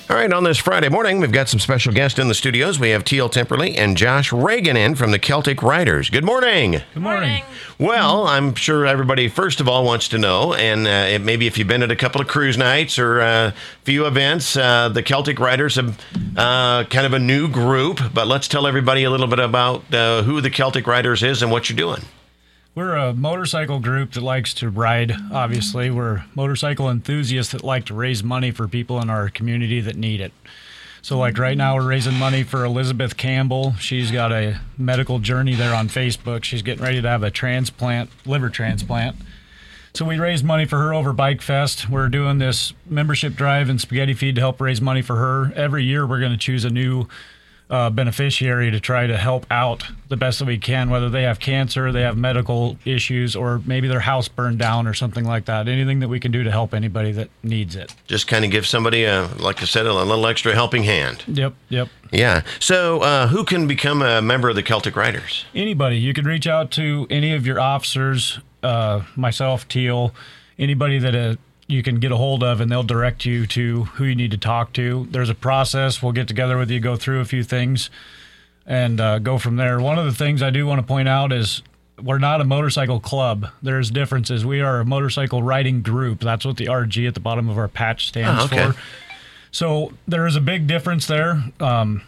All right, on this Friday morning, we've got some special guests in the studios. We have Teal Temperley and Josh Reagan in from the Celtic Riders. Good morning. Good morning. Well, I'm sure everybody, first of all, wants to know, and maybe if you've been at a couple of cruise nights or a few events, the Celtic Riders have kind of a new group, but let's tell everybody a little bit about who the Celtic Riders is and what you're doing. We're a motorcycle group that likes to ride, obviously. We're motorcycle enthusiasts that like to raise money for people in our community that need it. So like right now we're raising money for Elizabeth Campbell. She's got a medical journey there on Facebook. She's getting ready to have a transplant, liver transplant. So we raised money for her over Bike Fest. We're doing this membership drive and spaghetti feed to help raise money for her. Every year we're going to choose a new beneficiary to try to help out the best that we can, whether they have cancer, they have medical issues, or maybe their house burned down or something like that. Anything that we can do to help anybody that needs it. Just kind of give somebody, like I said, a little extra helping hand. Yep. Yeah. So who can become a member of the Celtic Riders? Anybody. You can reach out to any of your officers, myself, Teal, anybody that you can get a hold of, and they'll direct you to who you need to talk to. There's a process. We'll get together with you, go through a few things, and go from there. One of the things I do want to point out is we're not a motorcycle club. There's differences. We are a motorcycle riding group. That's what the RG at the bottom of our patch stands for. So there is a big difference there. And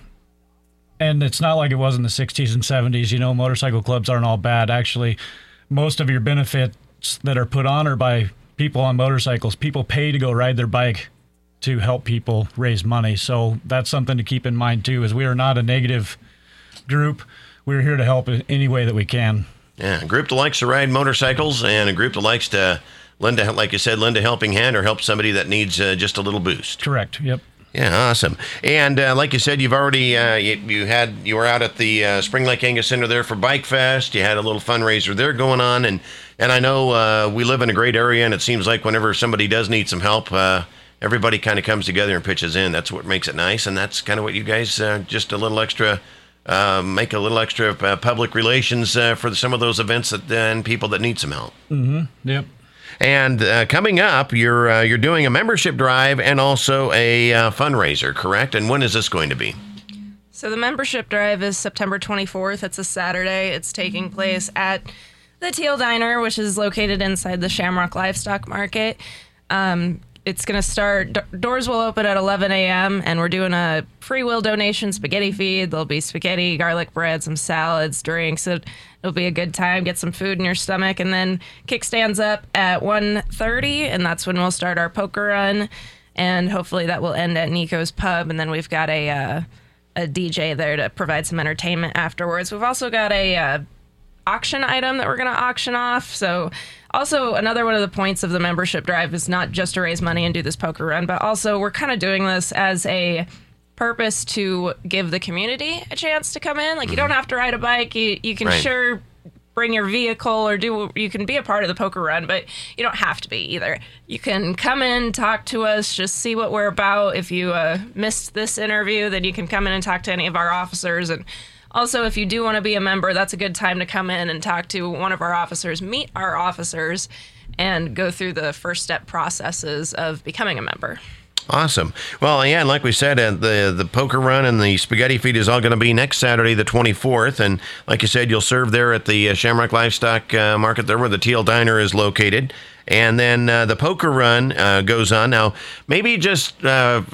it's not like it was in the 60s and 70s. You know, motorcycle clubs aren't all bad. Actually, most of your benefits that are put on are by people on motorcycles. People pay to go ride their bike to help people raise money. So that's something to keep in mind too, is we are not a negative group. We're here to help in any way that we can. Yeah, a group that likes to ride motorcycles and a group that likes to lend a helping hand or help somebody that needs just a little boost. Correct. Yep. Yeah, awesome. And like you said, you've already you were out at the Spring Lake Angus Center there for Bike Fest. You had a little fundraiser there going on, and I know we live in a great area, and it seems like whenever somebody does need some help, everybody kind of comes together and pitches in. That's what makes it nice, and that's kind of what you guys just a little extra. Make a little extra public relations for some of those events and people that need some help. Mm-hmm. Yep. And coming up, you're doing a membership drive and also a fundraiser, correct? And when is this going to be? So the membership drive is September 24th. It's a Saturday. It's taking place at the Teal Diner, which is located inside the Shamrock Livestock Market. It's going to start, doors will open at 11 a.m., and we're doing a free will donation spaghetti feed. There'll be spaghetti, garlic bread, some salads, drinks. It'll be a good time. Get some food in your stomach. And then kickstands up at 1:30, and that's when we'll start our poker run. And hopefully that will end at Nico's Pub. And then we've got a DJ there to provide some entertainment afterwards. We've also got a auction item that we're going to auction off. So also another one of the points of the membership drive is not just to raise money and do this poker run, but also we're kind of doing this as a purpose to give the community a chance to come in. Like, you don't have to ride a bike. You can sure bring your vehicle or you can be a part of the poker run, but you don't have to be either. You can come in, talk to us, just see what we're about. If you missed this interview, then you can come in and talk to any of our officers. And also, if you do want to be a member, that's a good time to come in and talk to one of our officers, meet our officers, and go through the first step processes of becoming a member. Awesome. Well, yeah, and like we said, the poker run and the spaghetti feed is all going to be next Saturday, the 24th. And like you said, you'll serve there at the Shamrock Livestock Market there where the Teal Diner is located. And then the poker run goes on. Now, maybe just,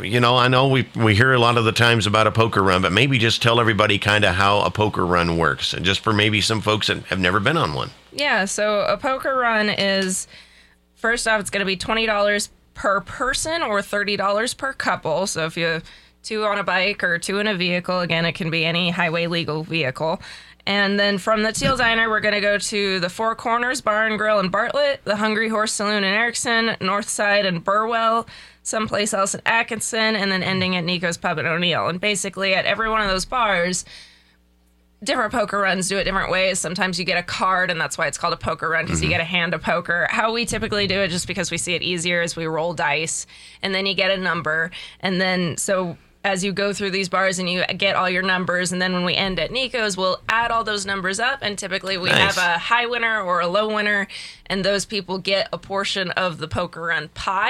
I know we hear a lot of the times about a poker run, but maybe just tell everybody kind of how a poker run works, and just for maybe some folks that have never been on one. Yeah, so a poker run is, first off, it's going to be $20 per person or $30 per couple. So if you two on a bike or two in a vehicle, again, it can be any highway legal vehicle. And then from the Teal Diner, we're going to go to the Four Corners Bar and Grill in Bartlett, the Hungry Horse Saloon in Erickson, Northside in Burwell, someplace else in Atkinson, and then ending at Nico's Pub in O'Neill. And basically at every one of those bars, different poker runs do it different ways. Sometimes you get a card, and that's why it's called a poker run, because you get a hand of poker. How we typically do it, just because we see it easier, is we roll dice, and then you get a number. And then, so as you go through these bars and you get all your numbers, and then when we end at Nico's, we'll add all those numbers up, and typically we have a high winner or a low winner, and those people get a portion of the poker run pot.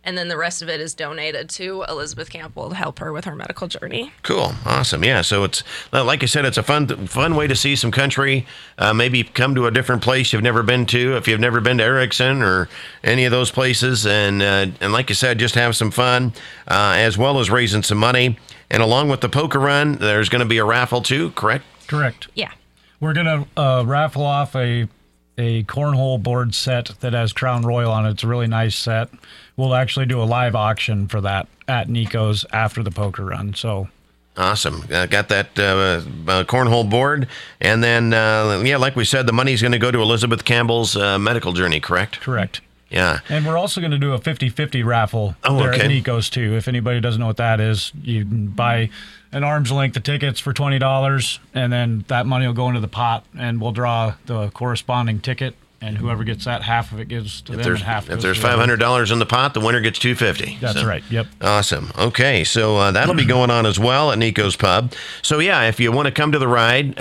and then the rest of it is donated to Elizabeth Campbell to help her with her medical journey. Cool. Awesome. Yeah. So it's, like I said, it's a fun way to see some country. Maybe come to a different place you've never been to, if you've never been to Erickson or any of those places. And like you said, just have some fun, as well as raising some money. And along with the poker run, there's going to be a raffle too, correct? Correct. Yeah. We're going to raffle off a cornhole board set that has Crown Royal on it. It's a really nice set. We'll actually do a live auction for that at Nico's after the poker run. So awesome. Got that cornhole board. And then, like we said, the money's going to go to Elizabeth Campbell's medical journey, correct? correct. Yeah. And we're also going to do a 50-50 raffle there okay. at Nico's too. If anybody doesn't know what that is, you can buy an arm's length of tickets for $20, and then that money will go into the pot, and we'll draw the corresponding ticket, and whoever gets that, half of it gives to them, and half If goes there's to the other. $500 in the pot, the winner gets $250. That's right. Yep. Awesome. Okay, so that'll be going on as well at Nico's Pub. So yeah, if you want to come to the ride,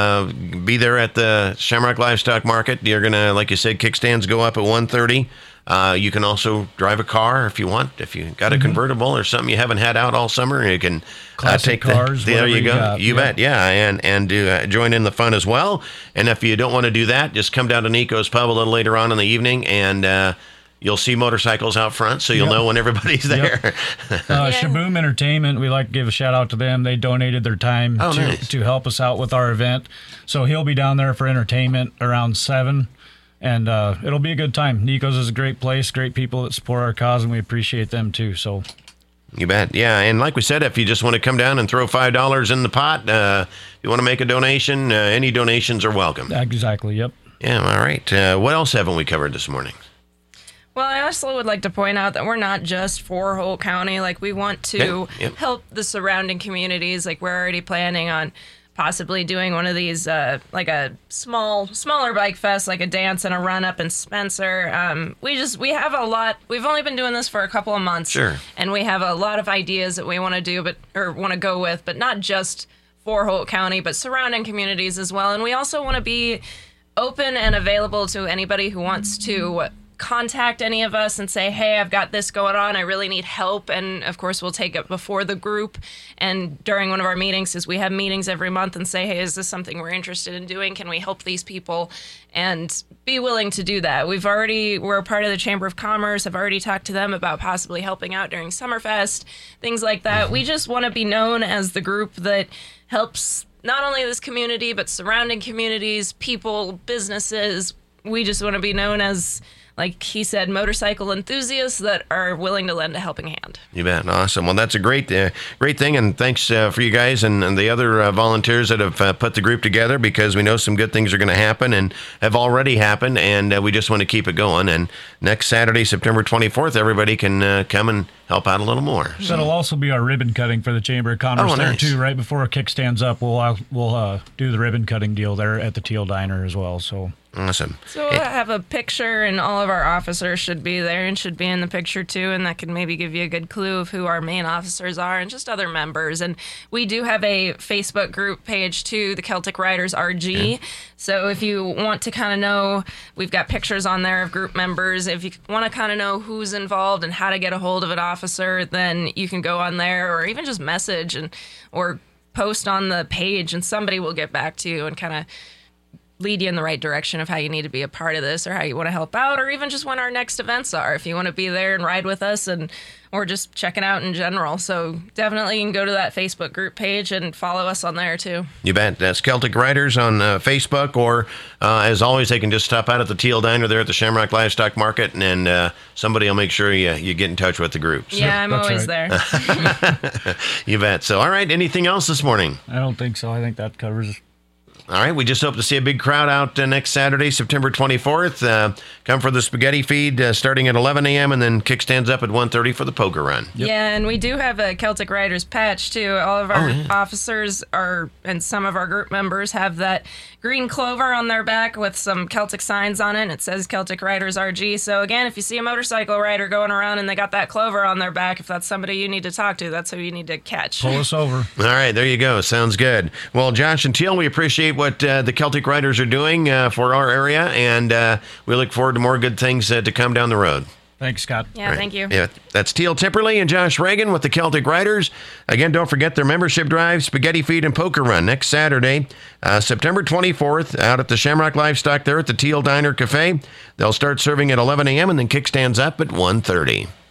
be there at the Shamrock Livestock Market. You're gonna, like you said, kickstands go up at 1:30. You can also drive a car if you want. If you got a convertible or something you haven't had out all summer, you can Classic take cars, there you whatever you go. got. You Yeah. bet. Yeah, and do join in the fun as well. And if you don't want to do that, just come down to Nico's Pub a little later on in the evening, and you'll see motorcycles out front, so you'll Yep. know when everybody's there. Shaboom Entertainment, we like to give a shout out to them. They donated their time nice. to help us out with our event. So he'll be down there for entertainment around 7. And it'll be a good time. Nico's is a great place, great people that support our cause, and we appreciate them too. So, You bet. Yeah, and like we said, if you just want to come down and throw $5 in the pot, you want to make a donation, any donations are welcome. exactly, yep. Yeah, all right. What else haven't we covered this morning? Well, I also would like to point out that we're not just for Holt County. Like, we want to Okay, yep. help the surrounding communities. Like, we're already planning on possibly doing one of these, like a smaller bike fest, like a dance and a run up in Spencer. We have a lot. We've only been doing this for a couple of months. Sure. And we have a lot of ideas that we want to do, or want to go with, but not just for Holt County, but surrounding communities as well. And we also want to be open and available to anybody who wants to contact any of us and say, hey, I've got this going on, I really need help. And of course, we'll take it before the group and during one of our meetings, because we have meetings every month, and say, hey, is this something we're interested in doing? Can we help these people? And be willing to do that. We're a part of the Chamber of Commerce. I've already talked to them about possibly helping out during Summerfest, things like that. We just want to be known as the group that helps not only this community, but surrounding communities, people, businesses. We just want to be known as, like he said, motorcycle enthusiasts that are willing to lend a helping hand. You bet. Awesome. Well, that's a great thing, and thanks for you guys and the other volunteers that have put the group together, because we know some good things are going to happen and have already happened, and we just want to keep it going. And next Saturday, September 24th, everybody can come and help out a little more. That'll also be our ribbon cutting for the Chamber of Commerce there nice. too. Right before kick stands up, we'll do the ribbon cutting deal there at the Teal Diner as well. So. Awesome. So I have a picture, and all of our officers should be there and should be in the picture too, and that can maybe give you a good clue of who our main officers are and just other members. And we do have a Facebook group page too, the Celtic Riders RG. Yeah. So if you want to kind of know, we've got pictures on there of group members. If you want to kind of know who's involved and how to get a hold of an officer, then you can go on there, or even just message or post on the page, and somebody will get back to you and kind of lead you in the right direction of how you need to be a part of this, or how you want to help out, or even just when our next events are, if you want to be there and ride with us, or just checking out in general. So definitely you can go to that Facebook group page and follow us on there too. You bet. That's Celtic Riders on Facebook, or as always, they can just stop out at the Teal Diner there at the Shamrock Livestock Market, and somebody will make sure you get in touch with the group. So. Yeah, I'm That's always right. there. You bet. So, all right, anything else this morning? I don't think so. I think that covers. All right, we just hope to see a big crowd out next Saturday, September 24th. Come for the spaghetti feed starting at 11 a.m. and then kickstands up at 1:30 for the poker run. Yep. Yeah, and we do have a Celtic Riders patch too. All of our officers and some of our group members have that green clover on their back with some Celtic signs on it, and it says Celtic Riders RG. So again, if you see a motorcycle rider going around and they got that clover on their back, if that's somebody you need to talk to, that's who you need to catch. Pull us over. All right, there you go. Sounds good. Well, Josh and Teal, we appreciate what the Celtic Riders are doing for our area, and we look forward to more good things to come down the road. Thanks, Scott. Yeah, Right. thank you. Yeah, that's Teal Tipperley and Josh Reagan with the Celtic Riders. Again, don't forget their membership drive, Spaghetti Feed, and Poker Run next Saturday, September 24th, out at the Shamrock Livestock there at the Teal Diner Cafe. They'll start serving at 11 a.m. and then kickstands up at 1:30.